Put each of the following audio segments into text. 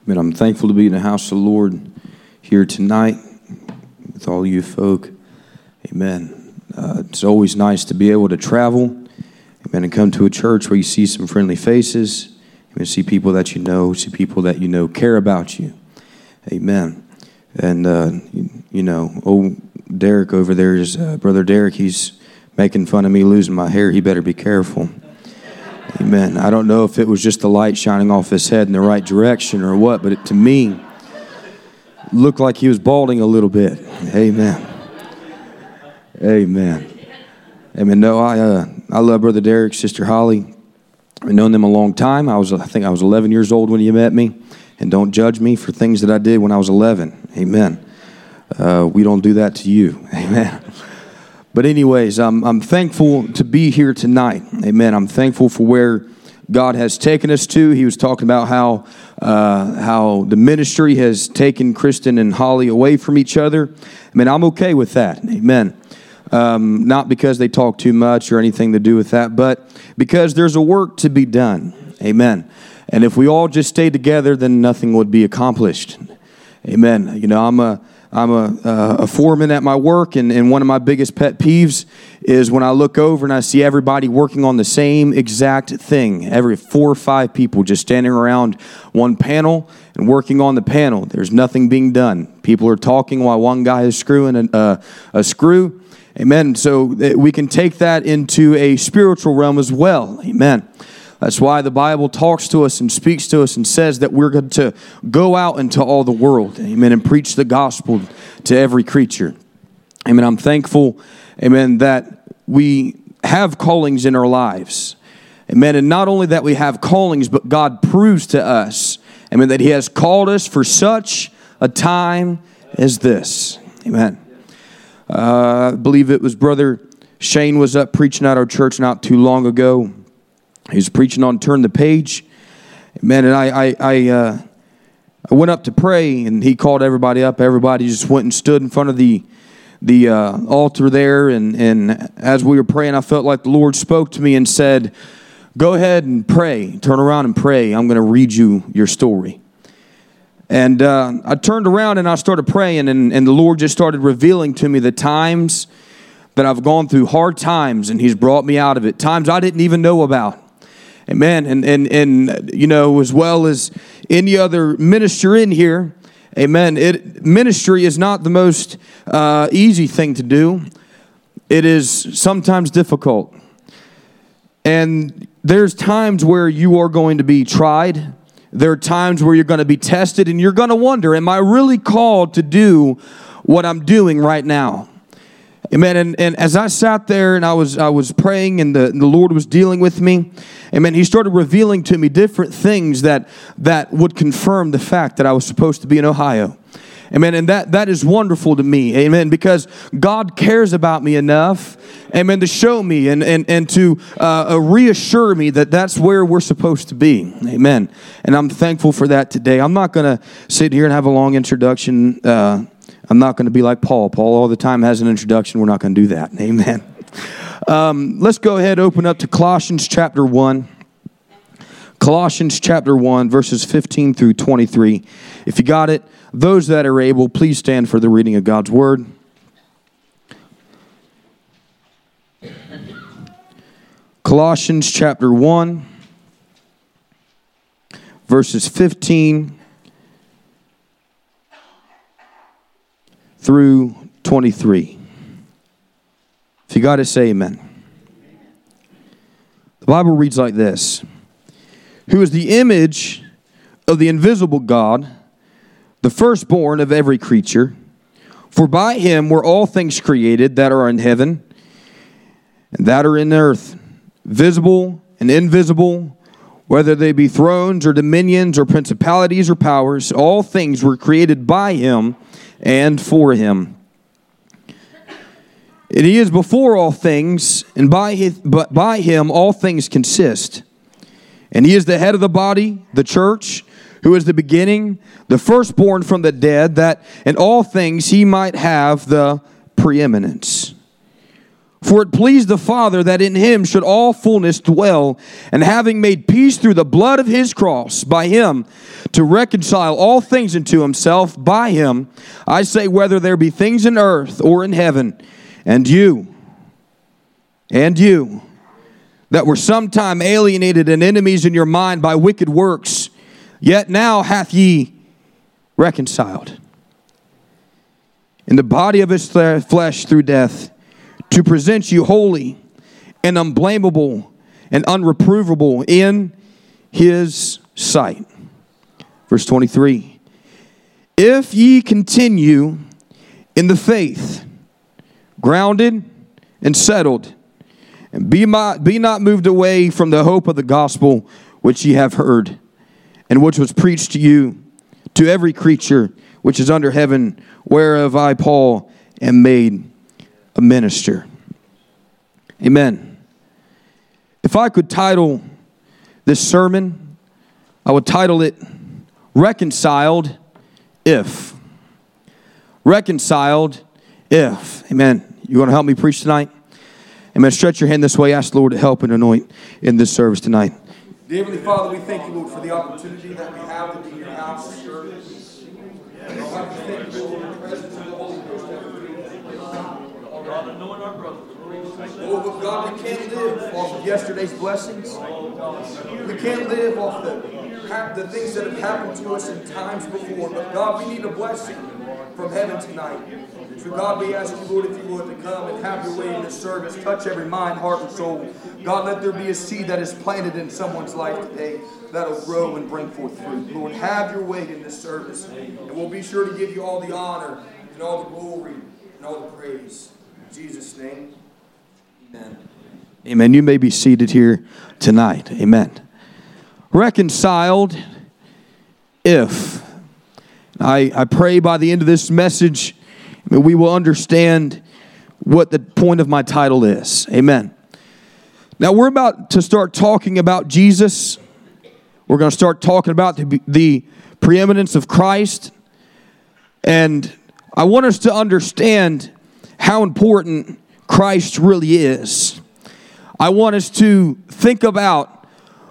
Man, I'm thankful to be in the house of the Lord here tonight with all you folk. Amen. It's always nice to be able to travel, amen, and come to a church where you see some friendly faces, amen, see people that you know, see people that you know care about you. Amen. And, old Derek over there is Brother Derek. He's making fun of me losing my hair. He better be careful. Amen. I don't know if it was just the light shining off his head in the right direction or what, but to me, looked like he was balding a little bit. Amen. Amen. Amen. No, I love Brother Derek, Sister Holly. I've known them a long time. I think I was 11 years old when you met me. And don't judge me for things that I did when I was 11. Amen. We don't do that to you. Amen. But anyways, I'm thankful to be here tonight. Amen. I'm thankful for where God has taken us to. He was talking about how the ministry has taken Kristen and Holly away from each other. I mean, I'm okay with that. Amen. Not because they talk too much or anything to do with that, but because there's a work to be done. Amen. And if we all just stayed together, then nothing would be accomplished. Amen. You know, I'm a foreman at my work, and one of my biggest pet peeves is when I look over and I see everybody working on the same exact thing. Every 4 or 5 people just standing around one panel and working on the panel. There's nothing being done. People are talking while one guy is screwing a screw. Amen. So we can take that into a spiritual realm as well. Amen. That's why the Bible talks to us and speaks to us and says that we're going to go out into all the world, amen, and preach the gospel to every creature. Amen. I'm thankful, amen, that we have callings in our lives. Amen. And not only that we have callings, but God proves to us, amen, that He has called us for such a time as this. Amen. I believe it was Brother Shane was up preaching at our church not too long ago. He was preaching on Turn the Page. Amen. And I went up to pray, and he called everybody up. Everybody just went and stood in front of the altar there. And as we were praying, I felt like the Lord spoke to me and said, go ahead and pray. Turn around and pray. I'm going to read you your story. And I turned around and I started praying, and the Lord just started revealing to me the times that I've gone through, hard times, and He's brought me out of it. Times I didn't even know about. Amen. And you know, as well as any other minister in here, amen, ministry is not the most easy thing to do. It is sometimes difficult. And there's times where you are going to be tried. There are times where you're going to be tested, and you're going to wonder, am I really called to do what I'm doing right now? Amen. And as I sat there and I was praying, and the Lord was dealing with me, amen, He started revealing to me different things that would confirm the fact that I was supposed to be in Ohio. Amen. And that is wonderful to me. Amen. Because God cares about me enough, amen, to show me and to reassure me that that's where we're supposed to be. Amen. And I'm thankful for that today. I'm not going to sit here and have a long introduction. I'm not going to be like Paul. Paul all the time has an introduction. We're not going to do that. Amen. Let's go ahead and open up to Colossians chapter 1. Colossians chapter 1, verses 15 through 23. If you got it, those that are able, please stand for the reading of God's word. Colossians chapter 1, verses 15 through 23. If you got it, say amen. The Bible reads like this: who is the image of the invisible God, the firstborn of every creature. For by Him were all things created that are in heaven and that are in earth, visible and invisible, whether they be thrones or dominions or principalities or powers. All things were created by Him and for Him. And He is before all things, and by Him all things consist. And He is the head of the body, the church, who is the beginning, the firstborn from the dead, that in all things He might have the preeminence. For it pleased the Father that in him should all fullness dwell, and having made peace through the blood of his cross, by him to reconcile all things unto himself. By him, I say, whether there be things in earth or in heaven, and you, that were sometime alienated and enemies in your mind by wicked works, yet now hath ye reconciled in the body of his flesh through death, to present you holy and unblameable and unreprovable in his sight. Verse 23. If ye continue in the faith, grounded and settled, and be not moved away from the hope of the gospel which ye have heard, and which was preached to you, to every creature which is under heaven, whereof I, Paul, am made a minister. Amen. If I could title this sermon, I would title it Reconciled If. Reconciled If. Amen. You want to help me preach tonight? Amen. Stretch your hand this way. Ask the Lord to help and anoint in this service tonight. Dear Heavenly Father, we thank you, Lord, for the opportunity that we have to be in your house and service. Lord, we thank you, Lord, for the presence of the Holy Ghost. Oh, but God, we can't live off of yesterday's blessings. We can't live off the things that have happened to us in times before. But God, we need a blessing from heaven tonight. So God, we ask you, Lord, if you would, to come and have your way in this service. Touch every mind, heart, and soul. God, let there be a seed that is planted in someone's life today that will grow and bring forth fruit. Lord, have your way in this service. And we'll be sure to give you all the honor and all the glory and all the praise. In Jesus' name, amen. Amen. You may be seated here tonight. Amen. Reconciled if. I pray by the end of this message, we will understand what the point of my title is. Amen. Now we're about to start talking about Jesus. We're going to start talking about the preeminence of Christ. And I want us to understand how important Christ really is. I want us to think about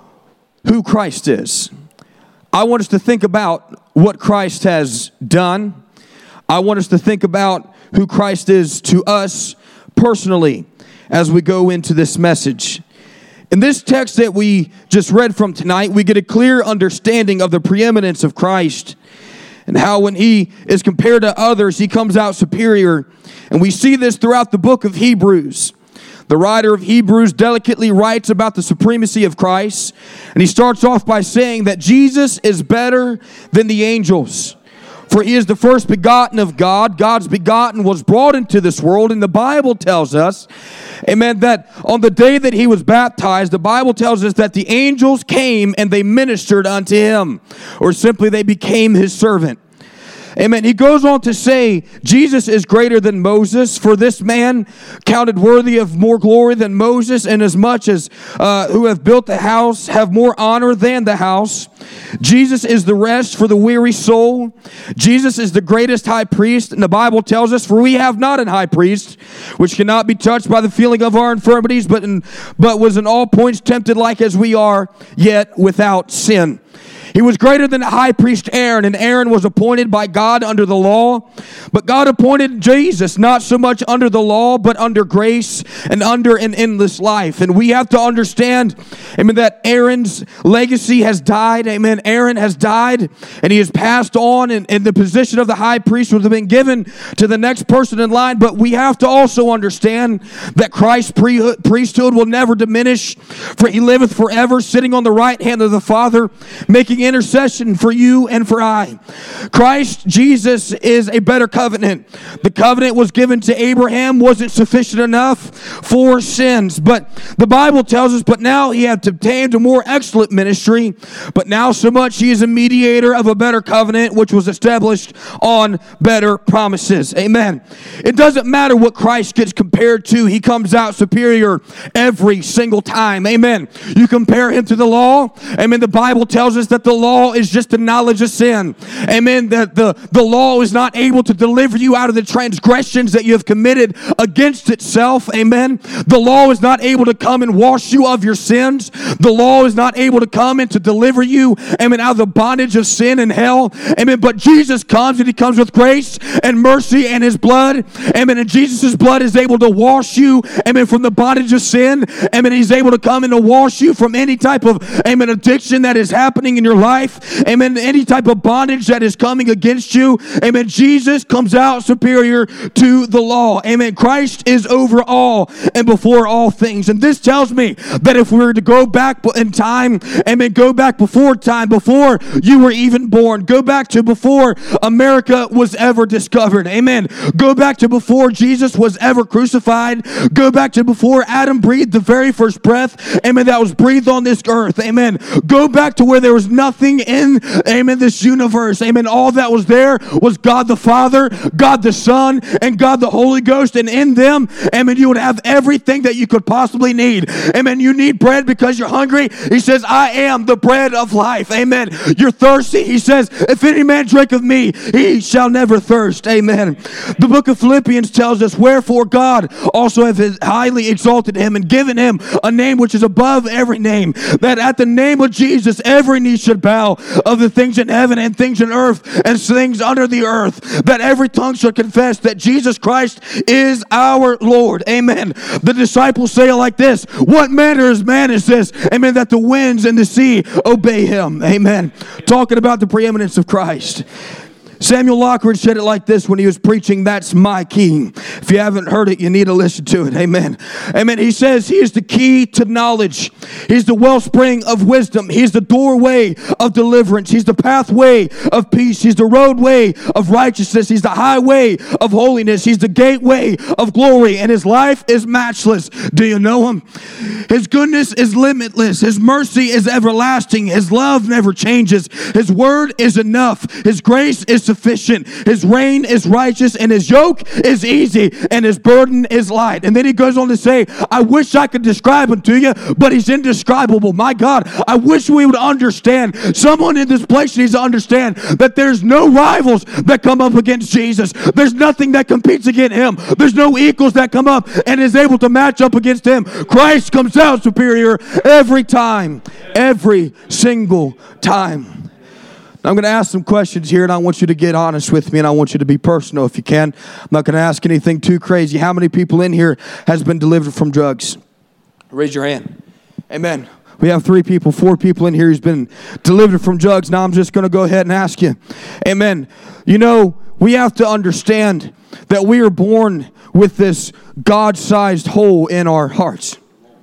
who Christ is. I want us to think about what Christ has done. I want us to think about who Christ is to us personally as we go into this message. In this text that we just read from tonight, we get a clear understanding of the preeminence of Christ and how when he is compared to others, he comes out superior. And we see this throughout the book of Hebrews. The writer of Hebrews delicately writes about the supremacy of Christ. And he starts off by saying that Jesus is better than the angels. For he is the first begotten of God. God's begotten was brought into this world. And the Bible tells us, amen, that on the day that he was baptized, the Bible tells us that the angels came and they ministered unto him. Or simply they became his servant. Amen. He goes on to say, Jesus is greater than Moses, for this man counted worthy of more glory than Moses, inasmuch as who have built the house have more honor than the house. Jesus is the rest for the weary soul. Jesus is the greatest high priest, and the Bible tells us, for we have not an high priest, which cannot be touched by the feeling of our infirmities, but was in all points tempted like as we are, yet without sin. He was greater than the high priest Aaron, and Aaron was appointed by God under the law. But God appointed Jesus not so much under the law, but under grace and under an endless life. And we have to understand, amen, that Aaron's legacy has died. Amen. Aaron has died, and he has passed on, and the position of the high priest would have been given to the next person in line. But we have to also understand that Christ's priesthood will never diminish, for he liveth forever, sitting on the right hand of the Father, making intercession for you and for I. Christ Jesus is a better covenant. The covenant was given to Abraham, wasn't sufficient enough for sins. But the Bible tells us, but now he hath obtained a more excellent ministry, but now so much he is a mediator of a better covenant, which was established on better promises. Amen. It doesn't matter what Christ gets compared to. He comes out superior every single time. Amen. You compare him to the law. Amen. The Bible tells us that the law is just the knowledge of sin. Amen. That the law is not able to deliver you out of the transgressions that you have committed against itself. Amen. The law is not able to come and wash you of your sins. The law is not able to come and to deliver you, amen, out of the bondage of sin and hell. Amen. But Jesus comes, and he comes with grace and mercy and his blood. Amen. And Jesus' blood is able to wash you, amen, from the bondage of sin. Amen. He's able to come and to wash you from any type of, amen, addiction that is happening in your life. Amen. Any type of bondage that is coming against you. Amen. Jesus comes out superior to the law. Amen. Christ is over all and before all things. And this tells me that if we were to go back in time, amen, go back before time, before you were even born, go back to before America was ever discovered. Amen. Go back to before Jesus was ever crucified. Go back to before Adam breathed the very first breath, amen, that was breathed on this earth. Amen. Go back to where there was nothing in, amen, this universe. Amen. All that was there was God the Father, God the Son, and God the Holy Ghost. And in them, amen, you would have everything that you could possibly need. Amen. You need bread because you're hungry. He says, I am the bread of life. Amen. You're thirsty. He says, if any man drink of me, he shall never thirst. Amen. The book of Philippians tells us, wherefore God also hath highly exalted him and given him a name which is above every name, that at the name of Jesus every knee should bow, of the things in heaven and things in earth and things under the earth, that every tongue should confess that Jesus Christ is our Lord. Amen. The disciples say it like this, what manner of man is this? Amen. That the winds and the sea obey him. Amen. Talking about the preeminence of Christ. Samuel Lockridge said it like this when he was preaching, that's my king. If you haven't heard it, you need to listen to it. Amen. Amen. He says he is the key to knowledge. He's the wellspring of wisdom. He's the doorway of deliverance. He's the pathway of peace. He's the roadway of righteousness. He's the highway of holiness. He's the gateway of glory. And his life is matchless. Do you know him? His goodness is limitless. His mercy is everlasting. His love never changes. His word is enough. His grace is sufficient. His reign is righteous, and his yoke is easy, and his burden is light. And then he goes on to say, I wish I could describe him to you, but he's indescribable. My God, I wish we would understand. Someone in this place needs to understand that there's no rivals that come up against Jesus. There's nothing that competes against him. There's no equals that come up and is able to match up against him. Christ comes out superior every time, every single time. I'm going to ask some questions here, and I want you to get honest with me, and I want you to be personal if you can. I'm not going to ask anything too crazy. How many people in here has been delivered from drugs? Raise your hand. Amen. We have 3 people, 4 people in here who's been delivered from drugs. Now I'm just going to go ahead and ask you. Amen. You know, we have to understand that we are born with this God-sized hole in our hearts.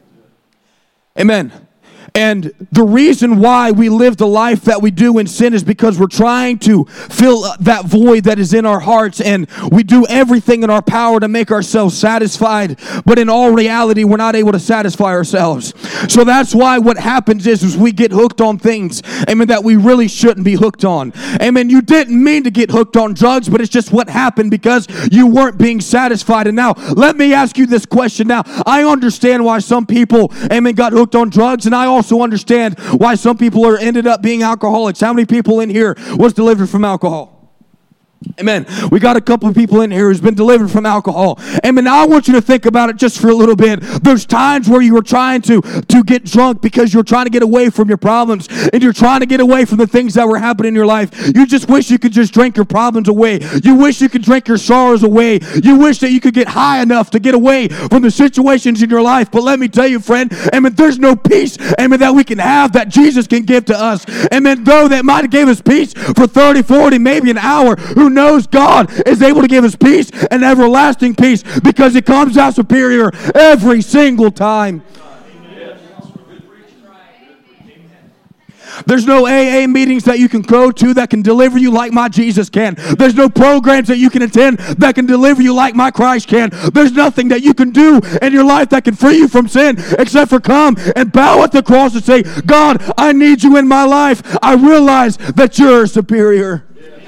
Amen. And the reason why we live the life that we do in sin is because we're trying to fill that void that is in our hearts, and we do everything in our power to make ourselves satisfied, but in all reality, we're not able to satisfy ourselves. So that's why what happens is we get hooked on things, amen, that we really shouldn't be hooked on. Amen. You didn't mean to get hooked on drugs, but it's just what happened because you weren't being satisfied. And now, let me ask you this question now. I understand why some people, amen, got hooked on drugs, and I also understand why some people are ended up being alcoholics. How many people in here was delivered from alcohol? Amen. We got a couple of people in here who's been delivered from alcohol. Amen. Now I want you to think about it just for a little bit. There's times where you were trying to get drunk because you're trying to get away from your problems, and you're trying to get away from the things that were happening in your life. You just wish you could just drink your problems away. You wish you could drink your sorrows away. You wish that you could get high enough to get away from the situations in your life. But let me tell you, friend, amen, there's no peace, amen, that we can have that Jesus can give to us. Amen. Though that might have gave us peace for 30, 40, maybe an hour, who knows? God is able to give us peace and everlasting peace because it comes out superior every single time. There's no AA meetings that you can go to that can deliver you like my Jesus can. There's no programs that you can attend that can deliver you like my Christ can. There's nothing that you can do in your life that can free you from sin except for come and bow at the cross and say, God, I need you in my life. I realize that you're superior.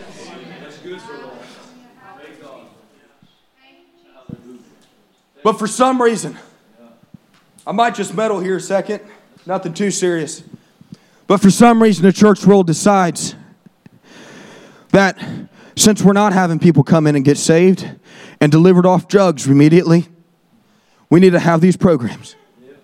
But for some reason, I might just meddle here a second. Nothing too serious. But for some reason, the church world decides that since we're not having people come in and get saved and delivered off drugs immediately, we need to have these programs.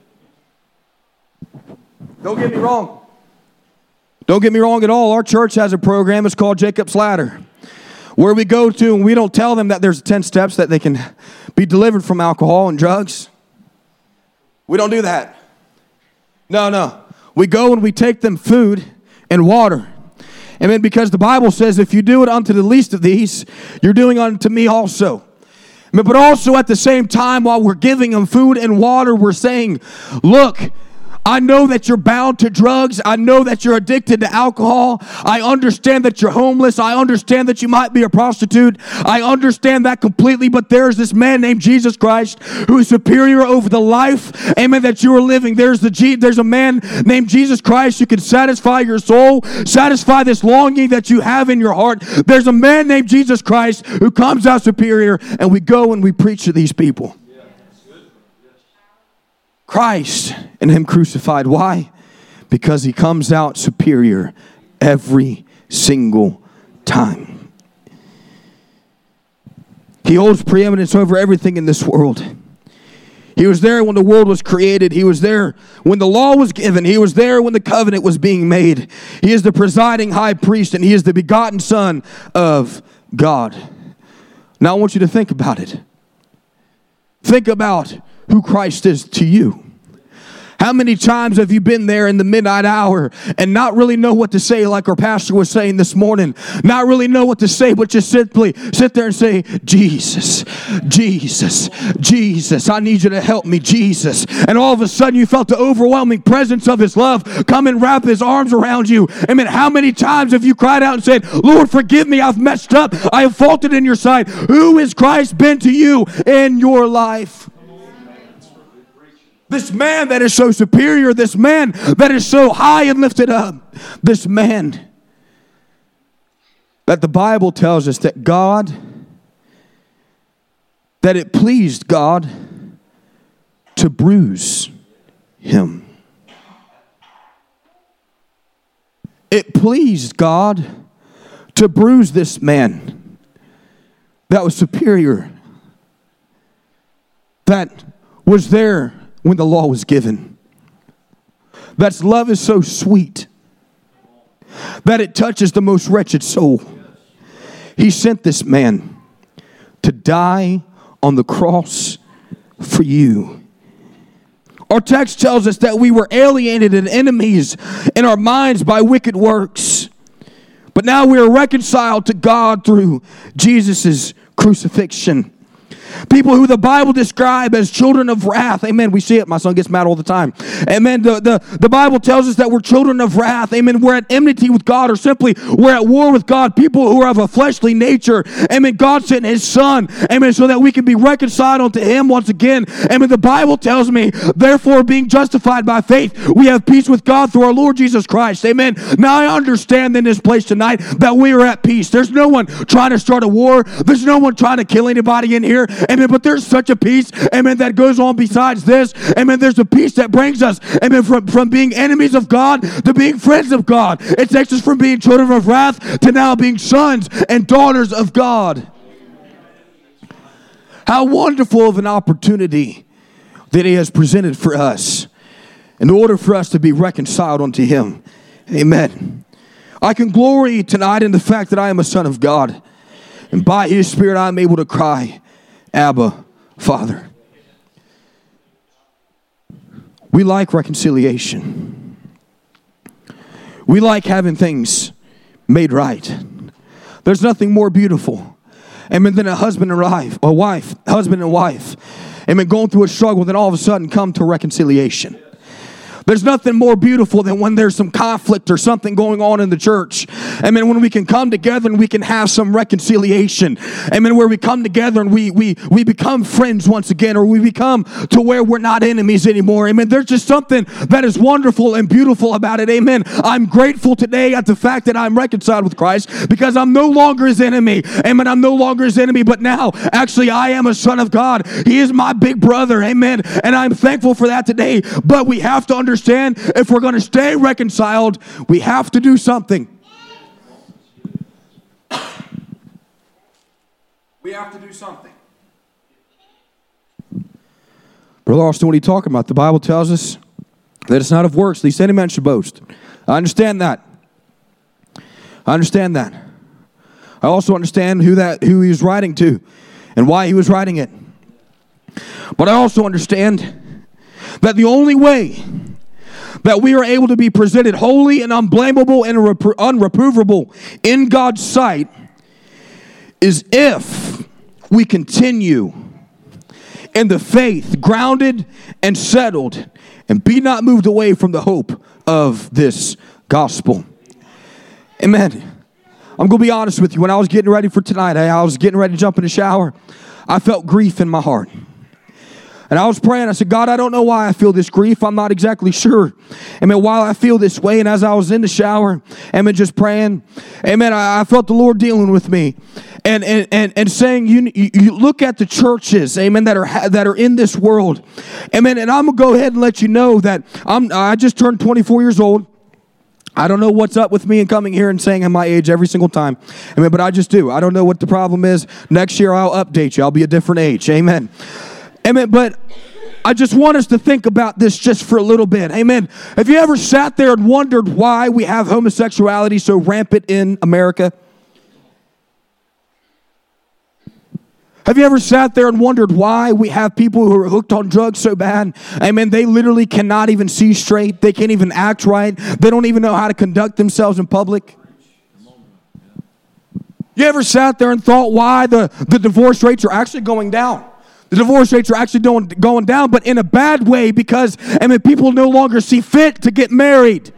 Don't get me wrong. Don't get me wrong at all. Our church has a program. It's called Jacob's Ladder, where we go to and we don't tell them that there's 10 steps that they can be delivered from alcohol and drugs. We don't do that. No. We go and we take them food and water. Amen. Because the Bible says, if you do it unto the least of these, you're doing unto me also. Amen. But also at the same time, while we're giving them food and water, we're saying, look, I know that you're bound to drugs. I know that you're addicted to alcohol. I understand that you're homeless. I understand that you might be a prostitute. I understand that completely. But there's this man named Jesus Christ who is superior over the life, amen, that you are living. There's a man named Jesus Christ who can satisfy your soul, satisfy this longing that you have in your heart. There's a man named Jesus Christ who comes out superior, and we go and we preach to these people. Christ and Him crucified. Why? Because He comes out superior every single time. He holds preeminence over everything in this world. He was there when the world was created. He was there when the law was given. He was there when the covenant was being made. He is the presiding high priest, and He is the begotten Son of God. Now I want you to think about it. Think about who Christ is to you. How many times have you been there in the midnight hour and not really know what to say, like our pastor was saying this morning? Not really know what to say, but just simply sit there and say, Jesus, Jesus, Jesus, I need you to help me, Jesus. And all of a sudden you felt the overwhelming presence of His love come and wrap His arms around you. I mean, how many times have you cried out and said, Lord, forgive me, I've messed up, I have faulted in your sight. Who has Christ been to you in your life? This man that is so superior, this man that is so high and lifted up, this man that the Bible tells us that it pleased God to bruise Him. It pleased God to bruise this man that was superior, that was there when the law was given. That love is so sweet that it touches the most wretched soul. He sent this man to die on the cross for you. Our text tells us that we were alienated and enemies in our minds by wicked works. But now we are reconciled to God through Jesus' crucifixion. People who the Bible describes as children of wrath. Amen. We see it. My son gets mad all the time. Amen. The Bible tells us that we're children of wrath. Amen. We're at enmity with God, or simply we're at war with God. People who are of a fleshly nature. Amen. God sent His Son. Amen. So that we can be reconciled unto Him once again. Amen. The Bible tells me, therefore, being justified by faith, we have peace with God through our Lord Jesus Christ. Amen. Now I understand in this place tonight that we are at peace. There's no one trying to start a war. There's no one trying to kill anybody in here. Amen. But there's such a peace, amen, that goes on besides this. Amen. There's a peace that brings us, amen, from being enemies of God to being friends of God. It takes us from being children of wrath to now being sons and daughters of God. How wonderful of an opportunity that He has presented for us in order for us to be reconciled unto Him. Amen. I can glory tonight in the fact that I am a son of God, and by His Spirit I am able to cry, Abba, Father. We like reconciliation. We like having things made right. There's nothing more beautiful, amen, than a husband and wife, amen, going through a struggle, then all of a sudden come to reconciliation. There's nothing more beautiful than when there's some conflict or something going on in the church. Amen. When we can come together and we can have some reconciliation. Amen. Where we come together and we become friends once again, or we become to where we're not enemies anymore. Amen. There's just something that is wonderful and beautiful about it. Amen. I'm grateful today at the fact that I'm reconciled with Christ, because I'm no longer his enemy. Amen. I'm no longer his enemy, but now actually I am a son of God. He is my big brother. Amen. And I'm thankful for that today. But we have to understand, if we're going to stay reconciled, we have to do something. We have to do something. Brother Austin, what are you talking about? The Bible tells us that it's not of works, lest any man should boast. I understand that. I understand that. I also understand who he was writing to and why he was writing it. But I also understand that the only way that we are able to be presented holy and unblameable and unreprovable in God's sight is if we continue in the faith, grounded and settled, and be not moved away from the hope of this gospel. Amen. I'm going to be honest with you. When I was getting ready for tonight, I was getting ready to jump in the shower, I felt grief in my heart. And I was praying. I said, God, I don't know why I feel this grief. I'm not exactly sure. Amen. While I feel this way, and as I was in the shower, amen, just praying, amen, I felt the Lord dealing with me. And saying, you look at the churches, amen, that are in this world, amen. And I'm gonna go ahead and let you know that I just turned 24 years old. I don't know what's up with me and coming here and saying I'm my age every single time, amen. But I just do. I don't know what the problem is. Next year I'll update you. I'll be a different age, amen. Amen. But I just want us to think about this just for a little bit, amen. Have you ever sat there and wondered why we have homosexuality so rampant in America? Have you ever sat there and wondered why we have people who are hooked on drugs so bad? Amen. They literally cannot even see straight. They can't even act right. They don't even know how to conduct themselves in public. You ever sat there and thought why the divorce rates are actually going down? The divorce rates are actually going down, but in a bad way, because people no longer see fit to get married.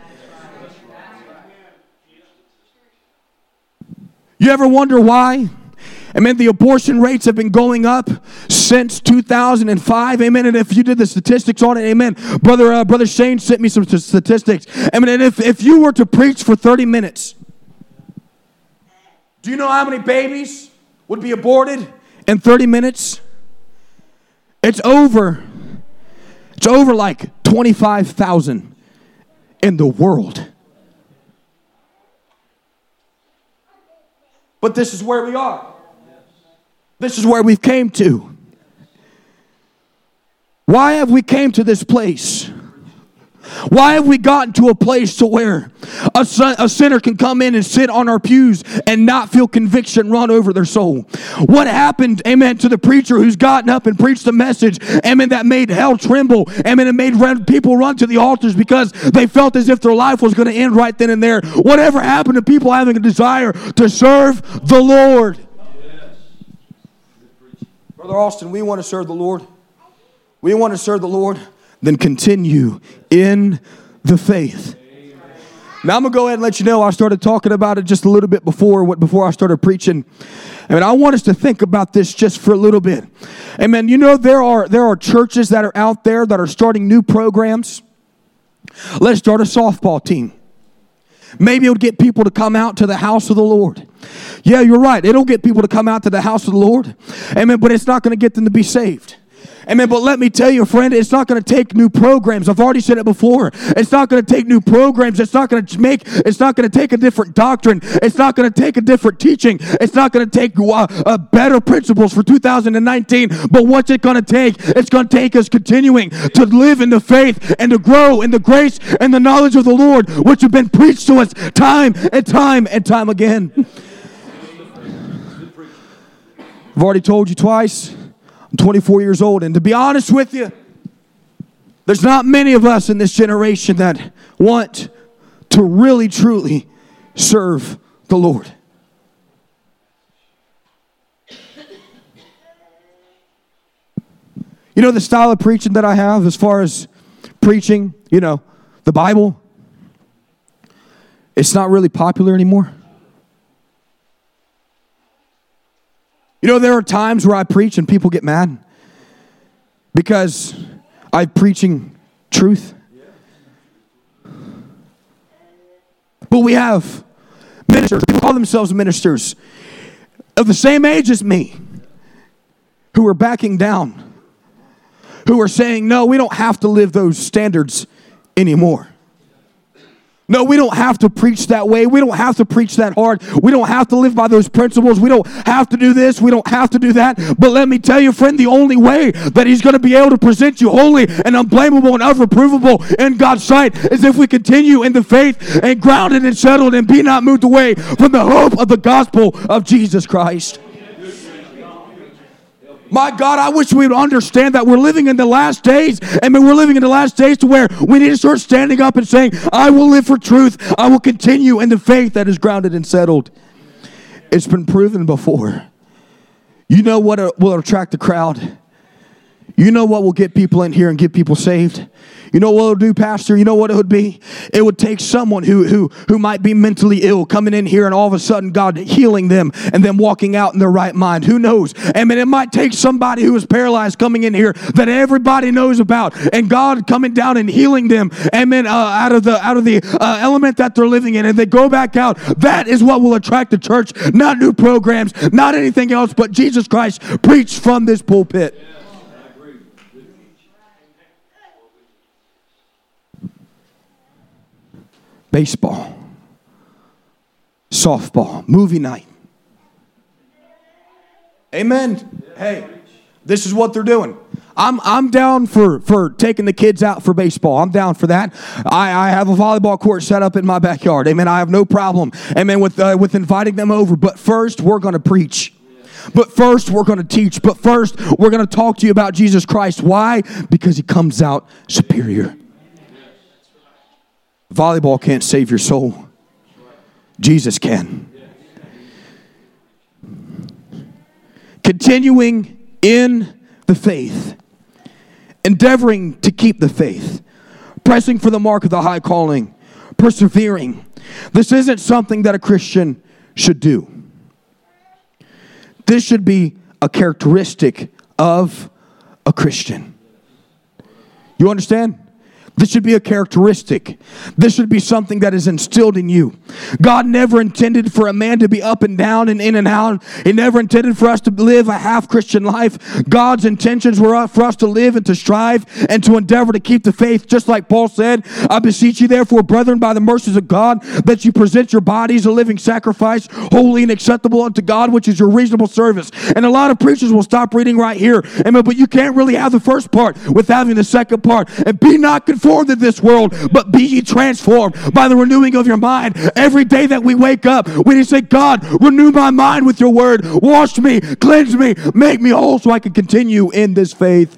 You ever wonder why? Amen. The abortion rates have been going up since 2005. Amen. And if you did the statistics on it, amen. Brother Shane sent me some statistics. Amen. And if you were to preach for 30 minutes, do you know how many babies would be aborted in 30 minutes? It's over like 25,000 in the world. But this is where we are. This is where we've came to. Why have we came to this place? Why have we gotten to a place to where a sinner can come in and sit on our pews and not feel conviction run over their soul? What happened, amen, to the preacher who's gotten up and preached a message, amen, that made hell tremble, amen, and made people run to the altars because they felt as if their life was going to end right then and there? Whatever happened to people having a desire to serve the Lord? Brother Austin, we want to serve the Lord. We want to serve the Lord. Then continue in the faith. Now I'm going to go ahead and let you know, I started talking about it just a little bit before I started preaching. And I want us to think about this just for a little bit. Amen. You know, there are churches that are out there that are starting new programs. Let's start a softball team. Maybe it'll get people to come out to the house of the Lord. Yeah, you're right. It'll get people to come out to the house of the Lord. Amen. But it's not going to get them to be saved. Amen. But let me tell you, friend, it's not going to take new programs. I've already said it before. It's not going to take new programs. It's not going to take a different doctrine. It's not going to take a different teaching. It's not going to take better principles for 2019. But what's it going to take? It's going to take us continuing to live in the faith and to grow in the grace and the knowledge of the Lord, which have been preached to us time and time and time again. I've already told you twice. I'm 24 years old, and to be honest with you, there's not many of us in this generation that want to really, truly serve the Lord. You know the style of preaching that I have as far as preaching, the Bible, it's not really popular anymore. You know, there are times where I preach and people get mad because I'm preaching truth. But we have ministers, people call themselves ministers, of the same age as me, who are backing down, who are saying, no, we don't have to live those standards anymore. No, we don't have to preach that way. We don't have to preach that hard. We don't have to live by those principles. We don't have to do this. We don't have to do that. But let me tell you, friend, the only way that he's going to be able to present you holy and unblameable and unreprovable in God's sight is if we continue in the faith and grounded and settled and be not moved away from the hope of the gospel of Jesus Christ. My God, I wish we would understand that we're living in the last days. I mean, we're living in the last days to where we need to start standing up and saying, I will live for truth. I will continue in the faith that is grounded and settled. It's been proven before. You know what will attract the crowd? You know what will get people in here and get people saved? You know what it'll do, Pastor? You know what it would be? It would take someone who might be mentally ill coming in here and all of a sudden God healing them and them walking out in their right mind. Who knows? I mean, it might take somebody who is paralyzed coming in here that everybody knows about and God coming down and healing them. Amen. Out of the element that they're living in, and they go back out. That is what will attract the church. Not new programs, not anything else, but Jesus Christ preached from this pulpit. Baseball, softball, movie night. Amen. Hey, this is what they're doing. I'm down for taking the kids out for baseball. I'm down for that. I have a volleyball court set up in my backyard. Amen. I have no problem. Amen. With inviting them over. But first, we're going to preach. But first, we're going to teach. But first, we're going to talk to you about Jesus Christ. Why? Because he comes out superior. Volleyball can't save your soul. Jesus can. Continuing in the faith. Endeavoring to keep the faith. Pressing for the mark of the high calling. Persevering. This isn't something that a Christian should do. This should be a characteristic of a Christian. You understand? This should be a characteristic. This should be something that is instilled in you. God never intended for a man to be up and down and in and out. He never intended for us to live a half-Christian life. God's intentions were for us to live and to strive and to endeavor to keep the faith. Just like Paul said, I beseech you therefore, brethren, by the mercies of God, that you present your bodies a living sacrifice, holy and acceptable unto God, which is your reasonable service. And a lot of preachers will stop reading right here. Amen. But you can't really have the first part with having the second part. And be not conformed to this world, but be ye transformed by the renewing of your mind. Every day that we wake up, we need to say, God, renew my mind with your word. Wash me, cleanse me, make me whole so I can continue in this faith.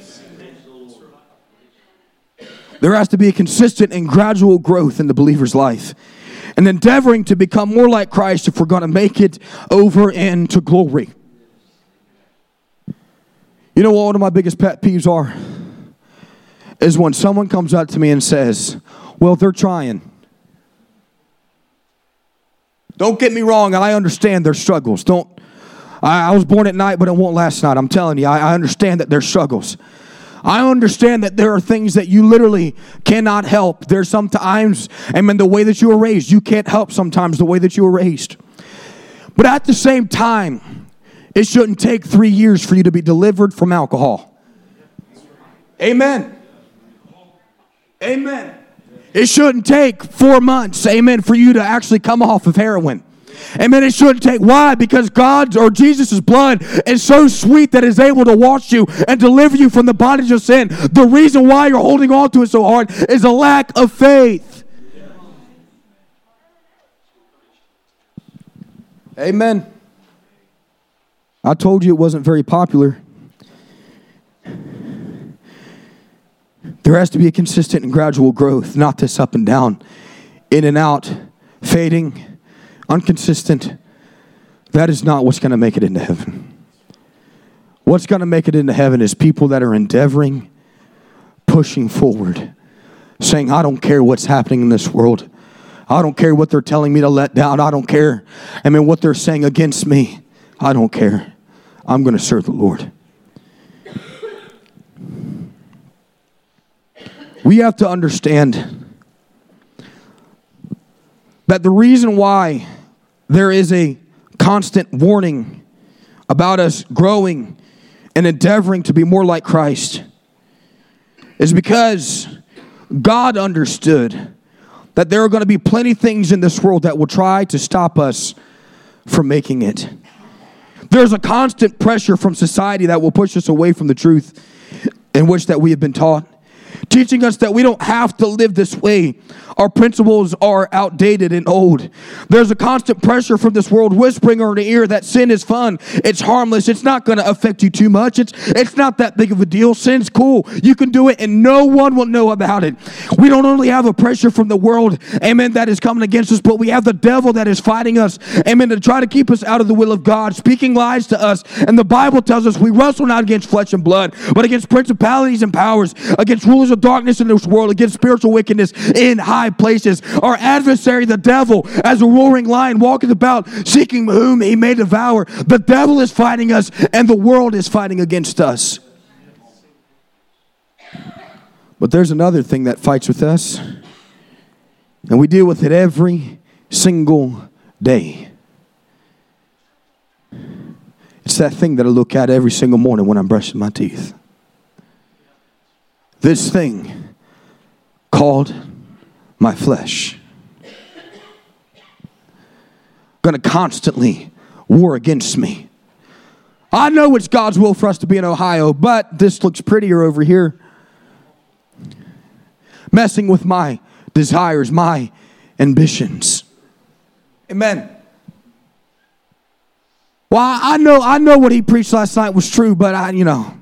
There has to be a consistent and gradual growth in the believer's life and endeavoring to become more like Christ if we're going to make it over into glory. You know what one of my biggest pet peeves are? Is when someone comes up to me and says, well, they're trying. Don't get me wrong, I understand their struggles. I was born at night, but it won't last night. I'm telling you, I understand that there's struggles. I understand that there are things that you literally cannot help. There's sometimes, amen, the way that you were raised, you can't help sometimes the way that you were raised. But at the same time, it shouldn't take 3 years for you to be delivered from alcohol. Amen. Amen. It shouldn't take 4 months, amen, for you to actually come off of heroin. Amen. It shouldn't take. Why? Because God's or Jesus' blood is so sweet that it's able to wash you and deliver you from the bondage of sin. The reason why you're holding on to it so hard is a lack of faith. Amen. I told you it wasn't very popular. There has to be a consistent and gradual growth, not this up and down, in and out, fading, inconsistent. That is not what's going to make it into heaven. What's going to make it into heaven is people that are endeavoring, pushing forward, saying, I don't care what's happening in this world. I don't care what they're telling me to let down. I don't care, what they're saying against me. I don't care. I'm going to serve the Lord. We have to understand that the reason why there is a constant warning about us growing and endeavoring to be more like Christ is because God understood that there are going to be plenty of things in this world that will try to stop us from making it. There's a constant pressure from society that will push us away from the truth in which that we have been taught, teaching us that we don't have to live this way. Our principles are outdated and old. There's a constant pressure from this world whispering in our ear that sin is fun, it's harmless, it's not going to affect you too much, it's not that big of a deal, sin's cool, you can do it and no one will know about it. We don't only have a pressure from the world, amen, that is coming against us, but we have the devil that is fighting us, amen, to try to keep us out of the will of God, speaking lies to us. And the Bible tells us we wrestle not against flesh and blood, but against principalities and powers, against rulers of darkness in this world, against spiritual wickedness in high places. Our adversary, the devil, as a roaring lion, walketh about, seeking whom he may devour. The devil is fighting us, and the world is fighting against us. But there's another thing that fights with us, and we deal with it every single day. It's that thing that I look at every single morning when I'm brushing my teeth. This thing called my flesh. Going to constantly war against me. I know it's God's will for us to be in Ohio, but this looks prettier over here. Messing with my desires, my ambitions. Amen. Well, I know what he preached last night was true, but I know.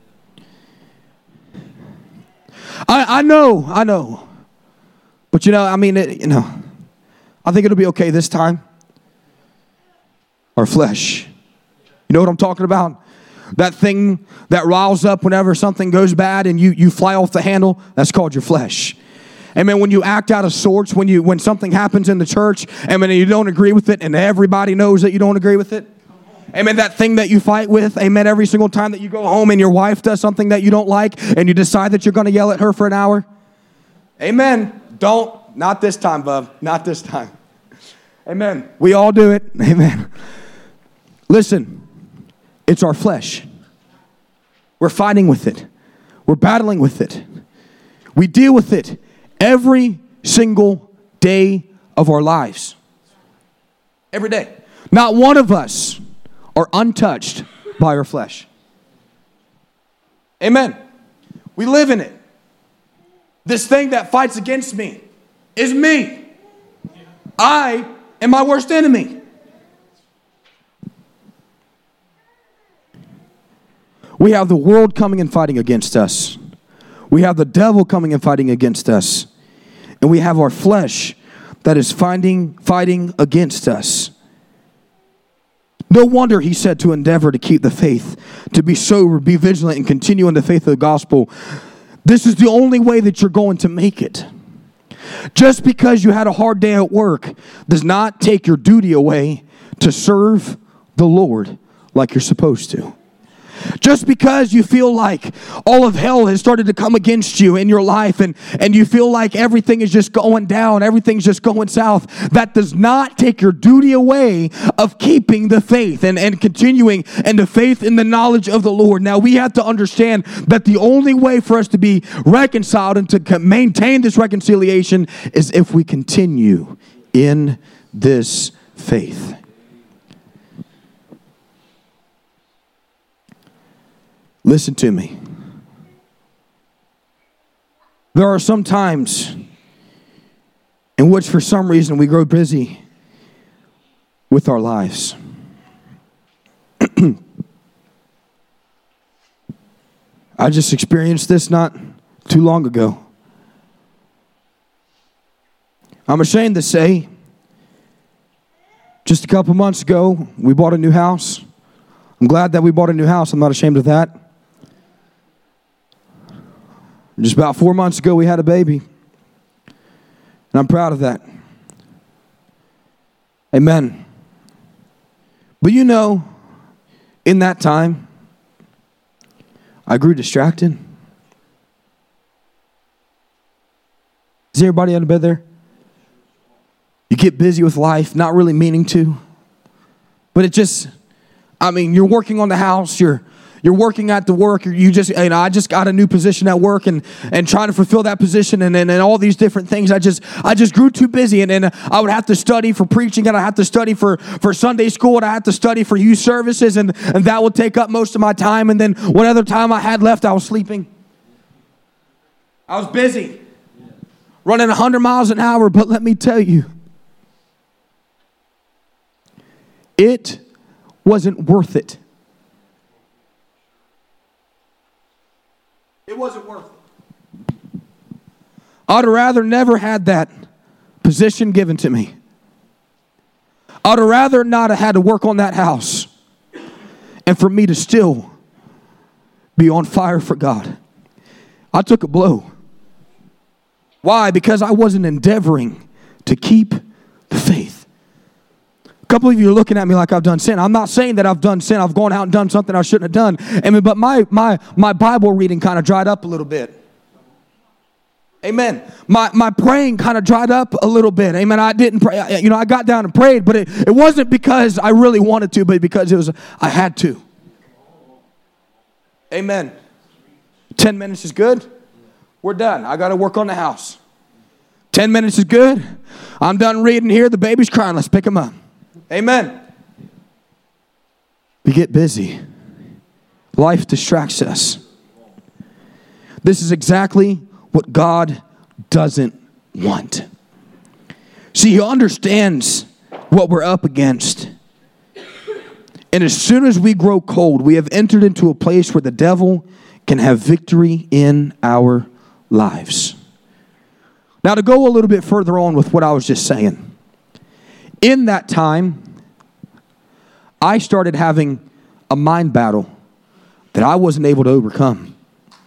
But I think it'll be okay this time. Our flesh. You know what I'm talking about? That thing that riles up whenever something goes bad and you fly off the handle, that's called your flesh. Amen. When you act out of sorts, when something happens in the church, amen, and you don't agree with it and everybody knows that you don't agree with it. Amen, that thing that you fight with, amen, every single time that you go home and your wife does something that you don't like and you decide that you're going to yell at her for an hour. Amen. Not this time, bub. Not this time. Amen. We all do it. Amen. Listen, it's our flesh. We're fighting with it. We're battling with it. We deal with it every single day of our lives. Every day. Not one of us are untouched by our flesh. Amen. We live in it. This thing that fights against me is me. I am my worst enemy. We have the world coming and fighting against us. We have the devil coming and fighting against us. And we have our flesh that is fighting against us. No wonder he said to endeavor to keep the faith, to be sober, be vigilant, and continue in the faith of the gospel. This is the only way that you're going to make it. Just because you had a hard day at work does not take your duty away to serve the Lord like you're supposed to. Just because you feel like all of hell has started to come against you in your life and you feel like everything is just going down, everything's just going south, that does not take your duty away of keeping the faith and continuing in the faith in the knowledge of the Lord. Now, we have to understand that the only way for us to be reconciled and to maintain this reconciliation is if we continue in this faith. Listen to me. There are some times in which for some reason we grow busy with our lives. I just experienced this not too long ago. I'm ashamed to say, just a couple months ago, we bought a new house. I'm glad that we bought a new house. I'm not ashamed of that. Just about 4 months ago, we had a baby. And I'm proud of that. Amen. But In that time, I grew distracted. Is everybody out of bed there? You get busy with life, not really meaning to. But it just, you're working on the house, you're working at the work, I just got a new position at work and trying to fulfill that position and all these different things. I just grew too busy and I would have to study for preaching and I have to study for Sunday school and I have to study for youth services and that would take up most of my time. And then what other time I had left, I was sleeping. I was busy, running 100 miles an hour, but let me tell you, it wasn't worth it. It wasn't worth it. I'd rather never had that position given to me. I'd rather not have had to work on that house and for me to still be on fire for God. I took a blow. Why? Because I wasn't endeavoring to keep the faith. A couple of you are looking at me like I've done sin. I'm not saying that I've done sin. I've gone out and done something I shouldn't have done. But my Bible reading kind of dried up a little bit. Amen. My praying kind of dried up a little bit. Amen. I didn't pray. I got down and prayed, but it wasn't because I really wanted to, but because I had to. Amen. 10 minutes is good. We're done. I got to work on the house. 10 minutes is good. I'm done reading here. The baby's crying. Let's pick him up. Amen. We get busy. Life distracts us. This is exactly what God doesn't want. See, He understands what we're up against. And as soon as we grow cold, we have entered into a place where the devil can have victory in our lives. Now, to go a little bit further on with what I was just saying. In that time, I started having a mind battle that I wasn't able to overcome.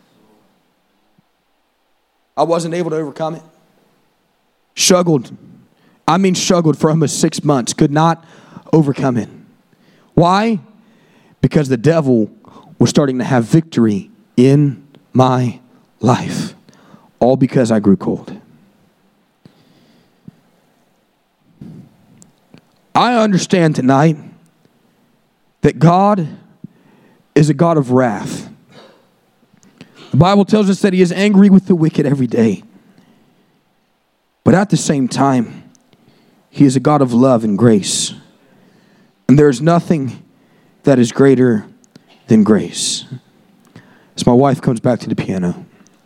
I wasn't able to overcome it. Struggled for almost 6 months. Could not overcome it. Why? Because the devil was starting to have victory in my life. All because I grew cold. I understand tonight that God is a God of wrath. The Bible tells us that He is angry with the wicked every day. But at the same time, He is a God of love and grace. And there is nothing that is greater than grace. As my wife comes back to the piano.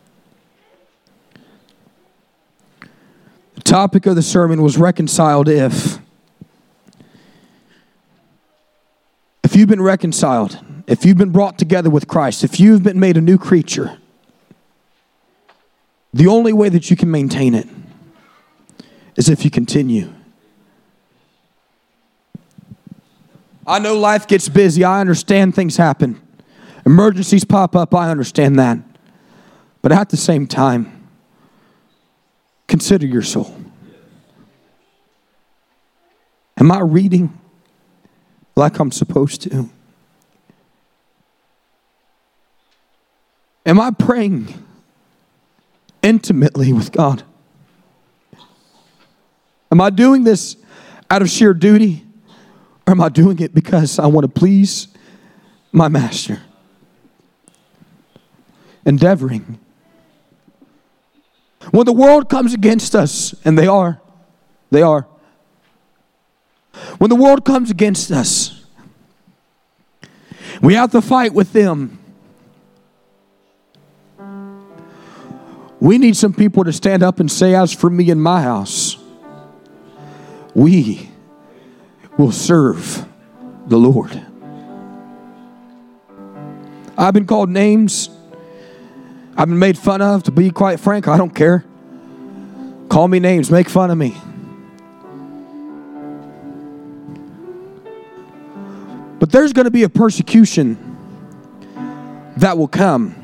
The topic of the sermon was reconciled if. If you've been reconciled, if you've been brought together with Christ, if you've been made a new creature, the only way that you can maintain it is if you continue. I know life gets busy. I understand things happen. Emergencies pop up. I understand that. But at the same time, consider your soul. Am I reading like I'm supposed to? Am I praying intimately with God? Am I doing this out of sheer duty? Or am I doing it because I want to please my master? Endeavoring. When the world comes against us, and they are. When the world comes against us, we have to fight with them. We need some people to stand up and say, as for me and my house, we will serve the Lord. I've been called names. I've been made fun of. To be quite frank, I don't care. Call me names. Make fun of me. But there's going to be a persecution that will come.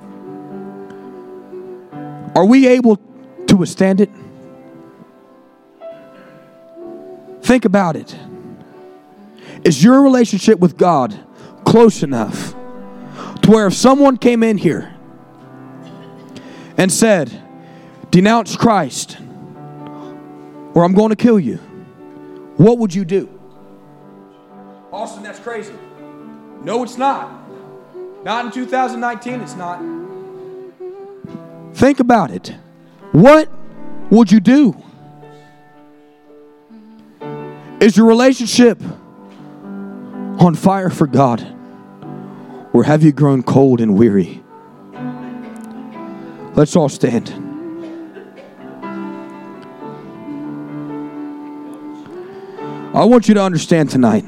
Are we able to withstand it? Think about it. Is your relationship with God close enough to where if someone came in here and said, denounce Christ or I'm going to kill you, what would you do? Austin, that's crazy. No, it's not. Not in 2019, it's not. Think about it. What would you do? Is your relationship on fire for God? Or have you grown cold and weary? Let's all stand. I want you to understand tonight,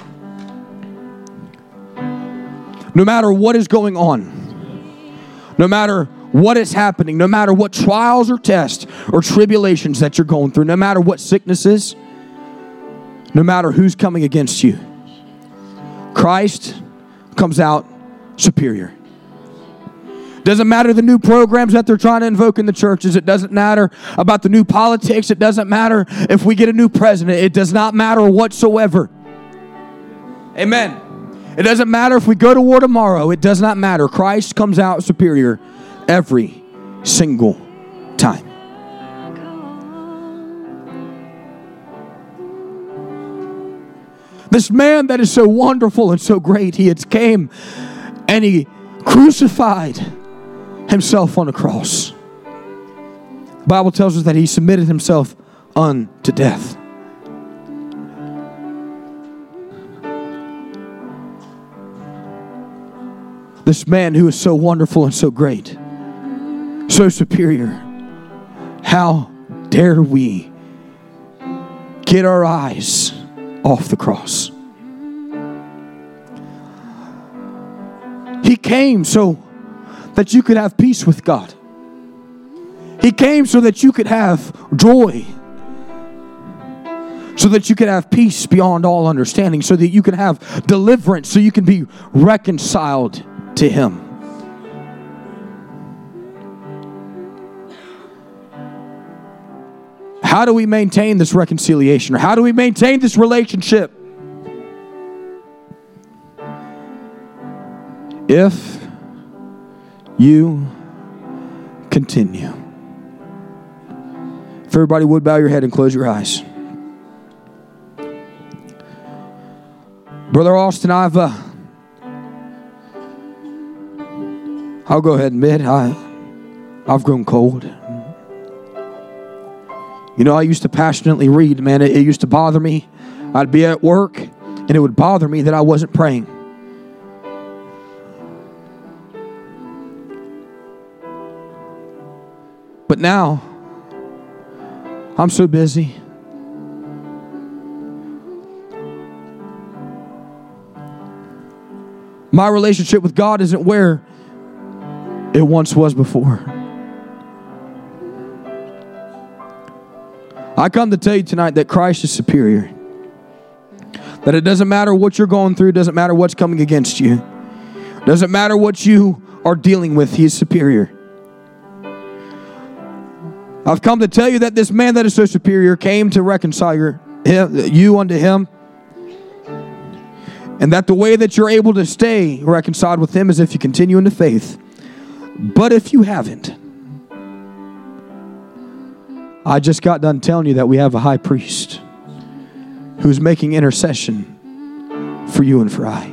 no matter what is going on, no matter what is happening, no matter what trials or tests or tribulations that you're going through, no matter what sicknesses, no matter who's coming against you, Christ comes out superior. Doesn't matter the new programs that they're trying to invoke in the churches. It doesn't matter about the new politics. It doesn't matter if we get a new president. It does not matter whatsoever. Amen. It doesn't matter if we go to war tomorrow. It does not matter. Christ comes out superior every single time. This man that is so wonderful and so great, he had came and he crucified himself on a cross. The Bible tells us that he submitted himself unto death. This man who is so wonderful and so great, so superior, how dare we get our eyes off the cross? He came so that you could have peace with God. He came so that you could have joy, so that you could have peace beyond all understanding, so that you could have deliverance, so you can be reconciled to Him. How do we maintain this reconciliation? Or how do we maintain this relationship? If you continue. If everybody would bow your head and close your eyes. Brother Austin, I'll go ahead and admit I've grown cold. You know, I used to passionately read, man. It used to bother me. I'd be at work, and it would bother me that I wasn't praying. But now, I'm so busy. My relationship with God isn't where it once was before. I come to tell you tonight that Christ is superior. That it doesn't matter what you're going through. It doesn't matter what's coming against you. It doesn't matter what you are dealing with. He is superior. I've come to tell you that this man that is so superior came to reconcile you unto Him. And that the way that you're able to stay reconciled with Him is if you continue in the faith. But if you haven't, I just got done telling you that we have a high priest who's making intercession for you and for I.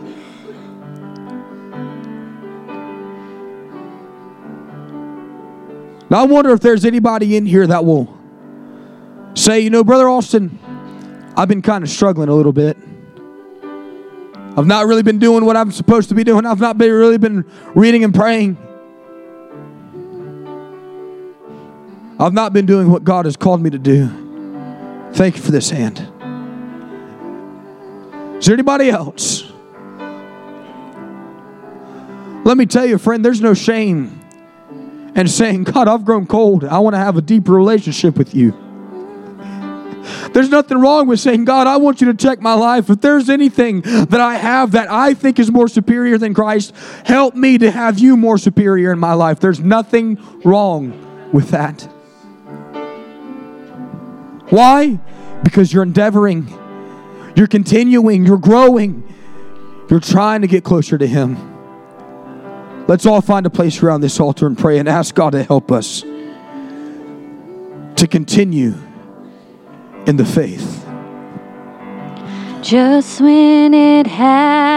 Now I wonder if there's anybody in here that will say, you know, Brother Austin, I've been kind of struggling a little bit. I've not really been doing what I'm supposed to be doing. I've not really been reading and praying. I've not been doing what God has called me to do. Thank you for this hand. Is there anybody else? Let me tell you, friend, there's no shame in saying, God, I've grown cold. I want to have a deeper relationship with you. There's nothing wrong with saying, God, I want you to check my life. If there's anything that I have that I think is more superior than Christ, help me to have you more superior in my life. There's nothing wrong with that. Why? Because you're endeavoring, you're continuing, you're growing, You're trying to get closer to Him. Let's all find a place around this altar and pray and ask God to help us to continue in the faith. Just when it has